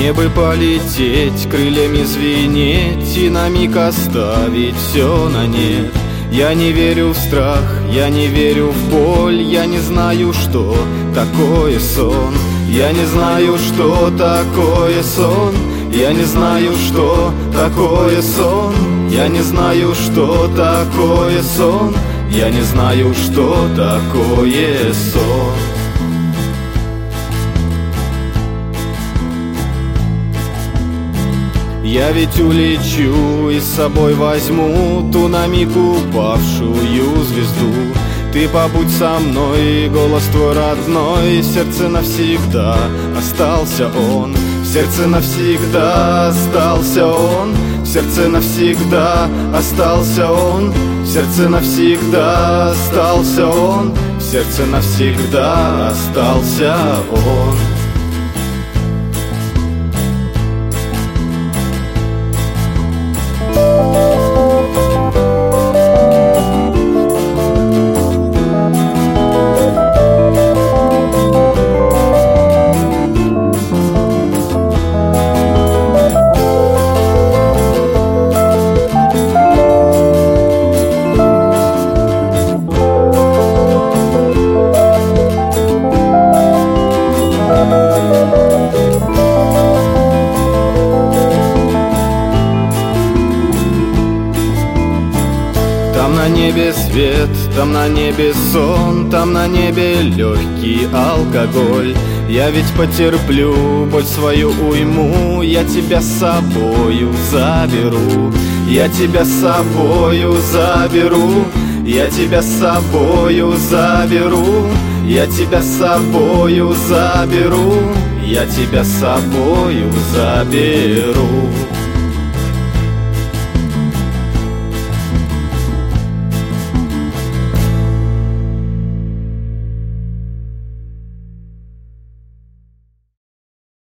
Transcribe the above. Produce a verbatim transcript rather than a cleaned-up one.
Мне бы полететь, крыльями звенеть и на миг оставить все на нет. Я не верю в страх, я не верю в боль, я не знаю, что такое сон. Я не знаю, что такое сон. Я не знаю, что такое сон. Я не знаю, что такое сон. Я не знаю, что такое сон. Я ведь улечу и с собой возьму ту на миг упавшую звезду. Ты побудь со мной, голос твой родной, в сердце навсегда остался он. В сердце навсегда остался он. В сердце навсегда остался он. В сердце навсегда остался он. В сердце навсегда остался он. Там на небе свет, там на небе сон, там на небе легкий алкоголь. Я ведь потерплю боль свою уйму, я тебя с собою заберу. Я тебя с собою заберу. Я тебя с собою заберу. Я тебя с собою заберу. Я тебя с собою заберу.